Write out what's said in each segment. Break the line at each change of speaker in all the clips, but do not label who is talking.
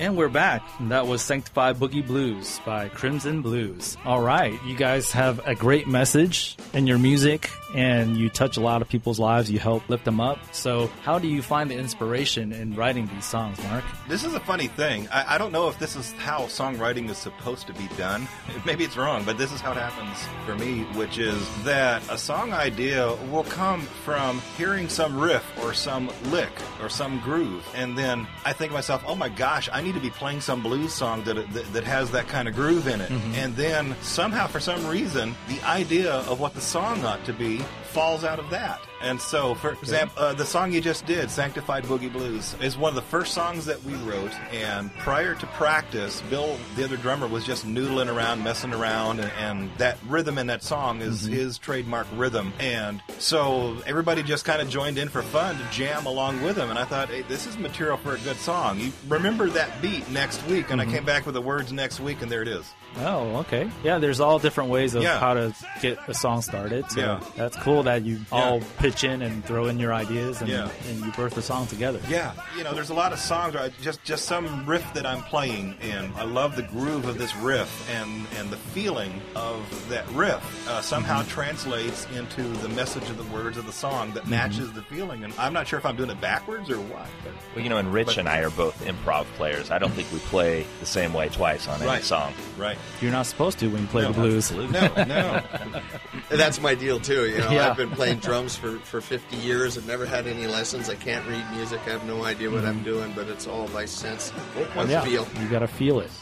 And we're back. That was Sanctified Boogie Blues by Crimson Blues. All right. You guys have a great message in your music, and you touch a lot of people's lives. You help lift them up. So how do you find the inspiration in writing these songs, Mark?
This is a funny thing. I don't know if this is how songwriting is supposed to be done. Maybe it's wrong, but this is how it happens for me, which is that a song idea will come from hearing some riff or some lick or some groove, and then I think to myself, oh my gosh, I need to be playing some blues song that has that kind of groove in it. Mm-hmm. And then somehow, for some reason, the idea of what the song ought to be falls out of that. And so, for example, the song you just did, Sanctified Boogie Blues, is one of the first songs that we wrote. And prior to practice, Bill, the other drummer, was just noodling around, messing around. And that rhythm in that song is his trademark rhythm. And so everybody just kind of joined in for fun to jam along with him. And I thought, hey, this is material for a good song. You remember that beat next week. And I came back with the words next week, and there it is.
Oh, okay. Yeah, there's all different ways of how to get a song started. So that's cool that you all pitch in and throw in your ideas and you birth the song together.
Yeah. You know, there's a lot of songs, just some riff that I'm playing, and I love the groove of this riff, and the feeling of that riff somehow translates into the message of the words of the song that matches the feeling. And I'm not sure if I'm doing it backwards or what.
Well, you know, and Rich and I are both improv players. I don't think we play the same way twice on any song.
Right.
You're not supposed to when you play the blues.
No.
That's my deal, too. You know, I've been playing drums for 50 years. I've never had any lessons. I can't read music. I have no idea what I'm doing, but it's all by sense. Feel.
You got to feel it.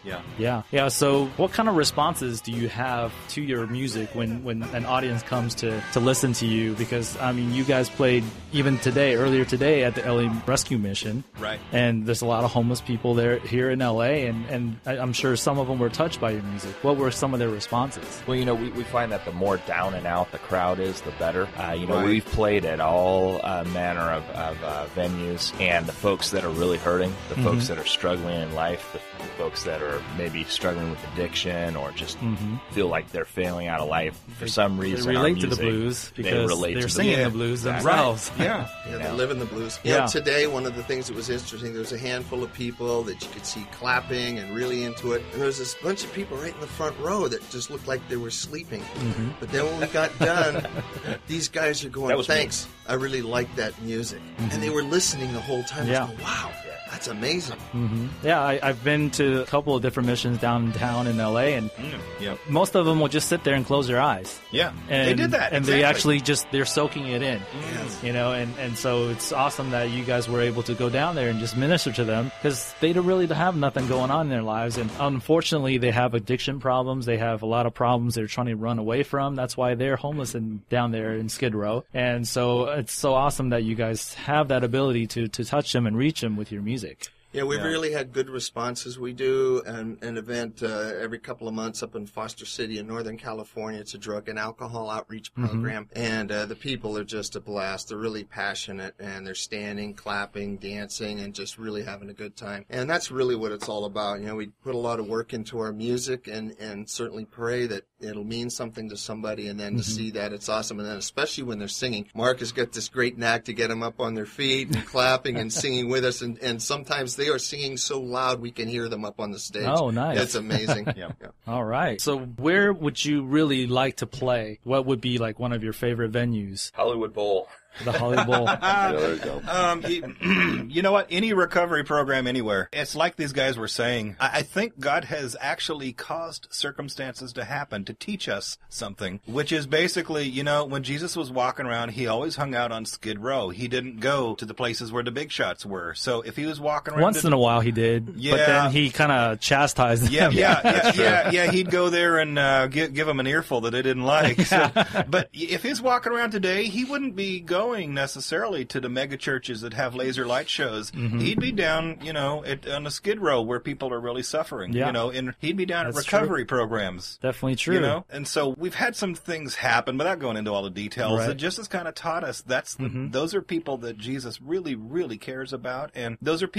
Yeah.
So what kind of responses do you have to your music when an audience comes to listen to you? Because, I mean, you guys played even earlier today at the LA Rescue Mission.
Right.
And there's a lot of homeless people here in LA, and I'm sure some of them were touched by your music. What were some of their responses?
Well, you know, we find that the more down and out the crowd is, the better. We've played at all manner of venues, and the folks that are really hurting, the folks that are struggling in life, the folks that are maybe struggling with addiction or just feel like they're failing out of life for some reason.
They relate to the blues because they're singing the blues themselves.
Right.
They live in the blues. Today, one of the things that was interesting, there was a handful of people that you could see clapping and really into it. And there was this bunch of people right in the front row that just looked like they were sleeping. But then when we got done, these guys are going, thanks, I really like that music. And they were listening the whole time. Going, wow. That's amazing.
Yeah, I've been to a couple of different missions downtown in LA, and most of them will just sit there and close their eyes.
Yeah,
and
they did that.
And they actually they're soaking it in.
Yes.
You know, and so it's awesome that you guys were able to go down there and just minister to them, because they don't really have nothing going on in their lives, and unfortunately they have addiction problems. They have a lot of problems they're trying to run away from. That's why they're homeless down there in Skid Row. And so it's so awesome that you guys have that ability to touch them and reach them with your music.
Yeah, we've really had good responses. We do an event every couple of months up in Foster City in Northern California. It's a drug and alcohol outreach program, and the people are just a blast. They're really passionate, and they're standing, clapping, dancing, and just really having a good time. And that's really what it's all about. You know, we put a lot of work into our music, and certainly pray that it'll mean something to somebody, and then to see that, it's awesome. And then especially when they're singing, Mark has got this great knack to get them up on their feet and clapping and singing with us, and sometimes they are singing so loud we can hear them up on the stage.
Oh, nice.
It's amazing.
All right. So where would you really like to play? What would be like one of your favorite venues?
Hollywood Bowl.
The Hollywood Bowl.
There you
go. You know what? Any recovery program anywhere. It's like these guys were saying. I think God has actually caused circumstances to happen to teach us something, which is basically, you know, when Jesus was walking around, he always hung out on Skid Row. He didn't go to the places where the big shots were. So if he was walking around...
Once in a while he did, but then he kind of chastised them.
Yeah. He'd go there and give them an earful that they didn't like. So, but if he's walking around today, he wouldn't be going necessarily to the mega churches that have laser light shows. He'd be down, you know, on the Skid Row where people are really suffering, you know, and he'd be down at recovery programs.
Definitely true.
You know, and so we've had some things happen, without going into all the details, that just has kind of taught us those are people that Jesus really, really cares about, and those are people we need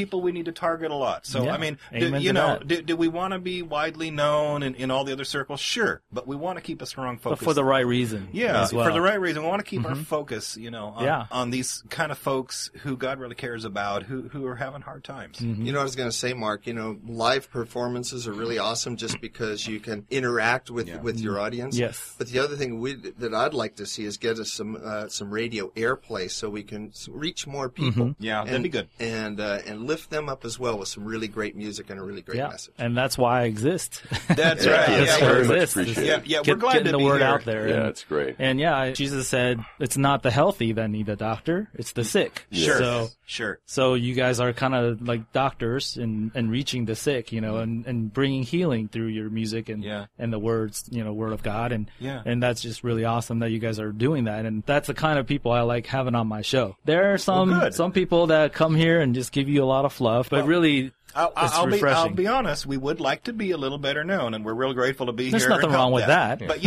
need to target a lot. So,
Yeah,
I mean,
amen to that.
do we want to be widely known in all the other circles? Sure. But we want to keep a strong focus.
But for the right reason.
Yeah,
as well.
for the right reason. We want to keep our focus, on, on these kind of folks who God really cares about, who are having hard times.
You know what I was going to say, Mark? Live performances are really awesome just because you can interact with your audience.
Yes.
But the other thing that I'd like to see is get us some radio airplay so we can reach more people.
Yeah, that'd be good.
And lift them up as well with some really great music and a really great message.
And that's why I exist.
That's right.
That's
Yeah,
why I
very much
exist.
appreciate it.
we're glad
getting
to
the
be
word
here.
out there.
Yeah,
And-
it's great.
And Jesus said, it's not the healthy that need a doctor, it's the sick.
Sure.
So, So you guys are kind of like doctors and reaching the sick, and bringing healing through your music and the words, word of God. And that's just really awesome that you guys are doing that. And that's the kind of people I like having on my show. There are some people that come here and just give you a lot of fluff, but really
I'll
refreshing.
be honest. We would like to be a little better known, and we're real grateful to be
There's
here.
nothing
and help
wrong with that.
But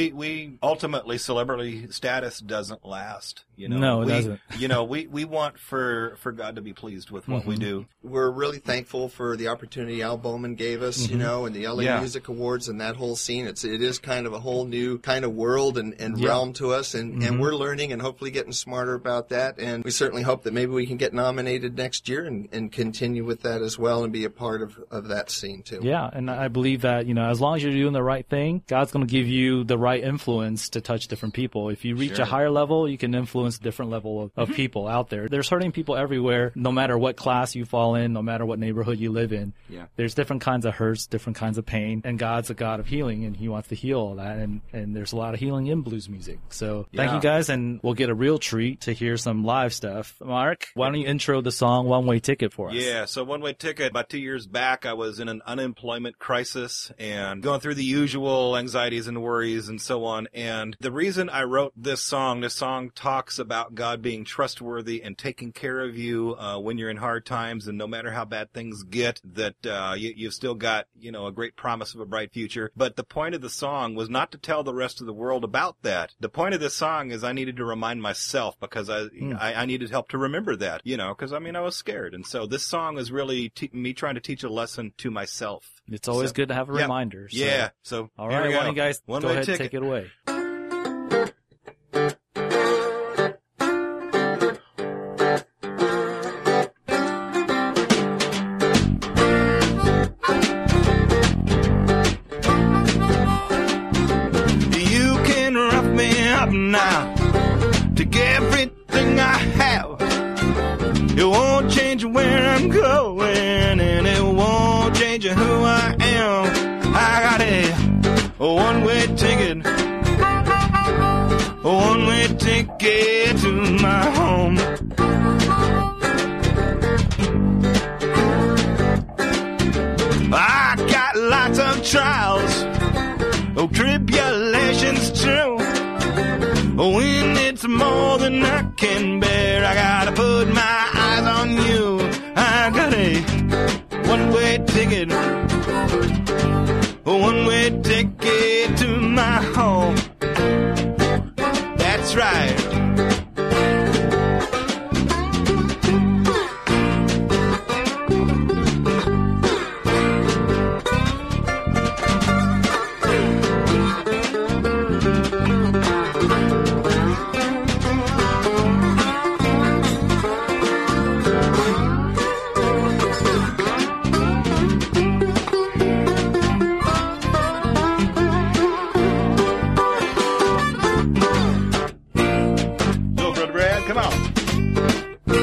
we ultimately celebrity status doesn't last.
No, it doesn't.
We want for God to be pleased with what we do.
We're really thankful for the opportunity Al Bowman gave us, and the LA Music Awards and that whole scene. It is kind of a whole new kind of world and realm to us, and we're learning and hopefully getting smarter about that. And we certainly hope that maybe we can get nominated next year and continue with that as well and be a part of that scene too.
Yeah, and I believe that, as long as you're doing the right thing, God's going to give you the right influence to touch different people. If you reach a higher level, you can influence a different level of people out there. There's hurting people everywhere, no matter what class you fall in, no matter what neighborhood you live in.
Yeah.
There's different kinds of hurts, different kinds of pain, and God's a God of healing, and He wants to heal all that, and there's a lot of healing in blues music. So thank you guys, and we'll get a real treat to hear some live stuff. Mark, why don't you intro the song One Way Ticket for us?
Yeah, so One Way Ticket, about 2 years back, I was in an unemployment crisis and going through the usual anxieties and worries and so on. And the reason I wrote this song talks about God being trustworthy and taking care of you when you're in hard times, and no matter how bad things get, that you've still got, a great promise of a bright future. But the point of the song was not to tell the rest of the world about that. The point of this song is I needed to remind myself, because I needed help to remember that, because I was scared. And so this song is really me trying to teach a lesson to myself.
It's always good to have a reminder. So.
Yeah. So
all
here
right,
we
why
go.
don't you guys
One
go
Way
ahead and
Ticket.
take it away.
You can rough me up now, take everything I have. It won't change where I'm going, and it won't change who I am. I got a one-way ticket, a one-way ticket to my home. I got lots of trials, tribulations too. When it's more than I can bear, I gotta put my eyes on you. I got a one-way ticket, a one-way ticket to my home. That's right. Go, Brother Brad, come on.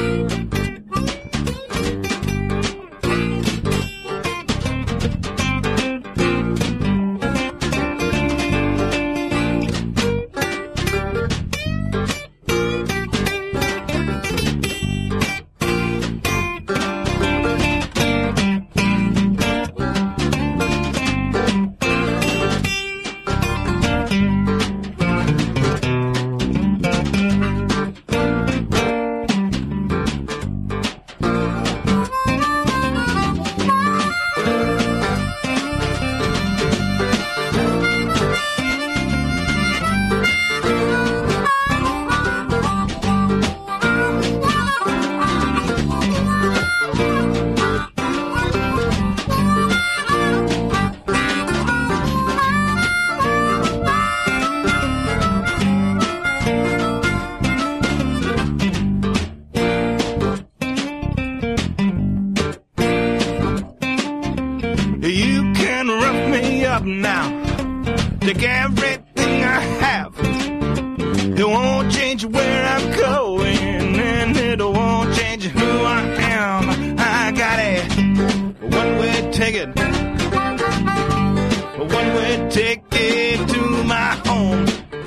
It won't change where I'm going, and it won't change who I am. I got a one-way ticket, a one-way ticket to my home.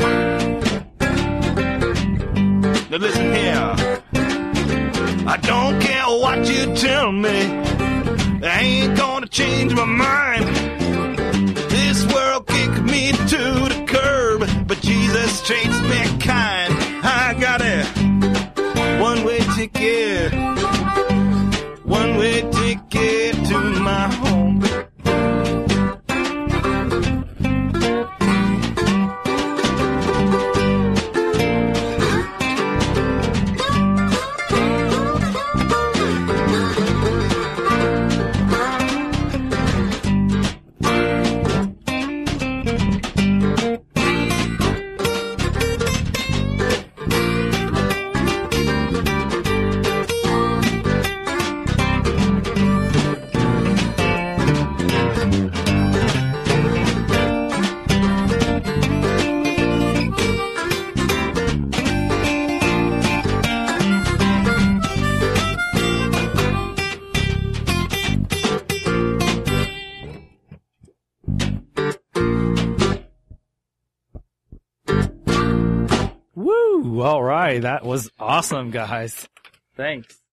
Now listen here, I don't care what you tell me, I ain't gonna change my mind. This world kicked me to the curb, but Jesus treats me kind. I got a one-way ticket, one-way ticket to my home.
Woo! All right, that was awesome, guys. Thanks.